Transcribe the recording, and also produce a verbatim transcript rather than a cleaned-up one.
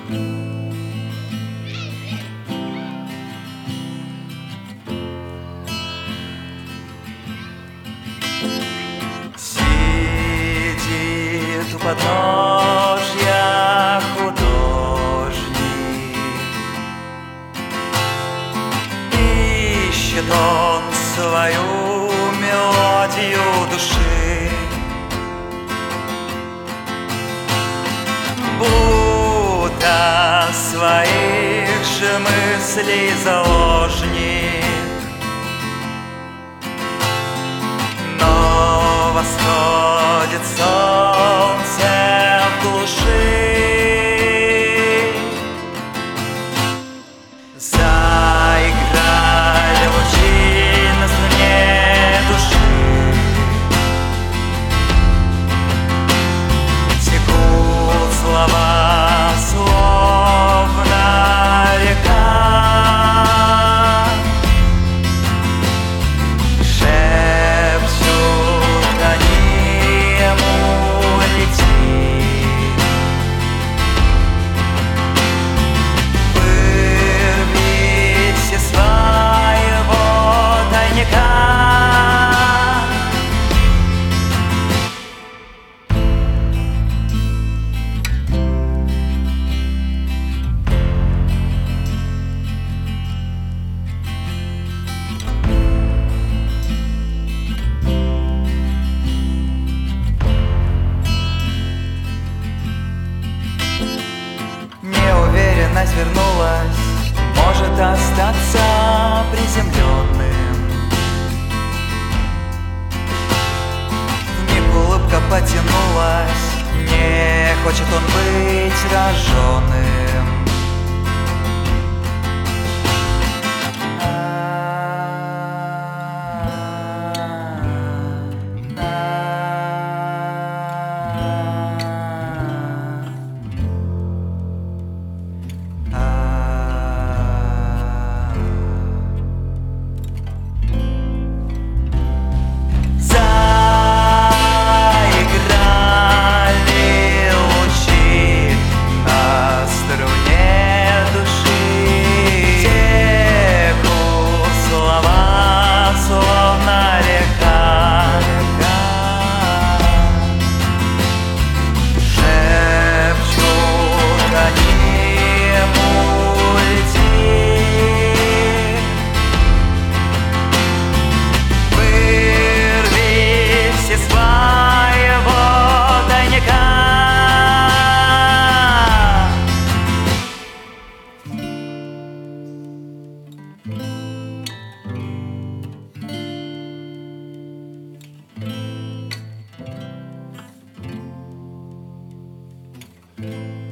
Сидит у подножья художник, ищет он свою мелодию души, будто своих же мыслей заложник. Восходит солнце в глуши, заиграли лучи на струне души, текут слова, словно река. Неуверенность вернулась, может остаться приземленным. Вмиг улыбка потянулась, не хочет он быть рожженным. Thank you.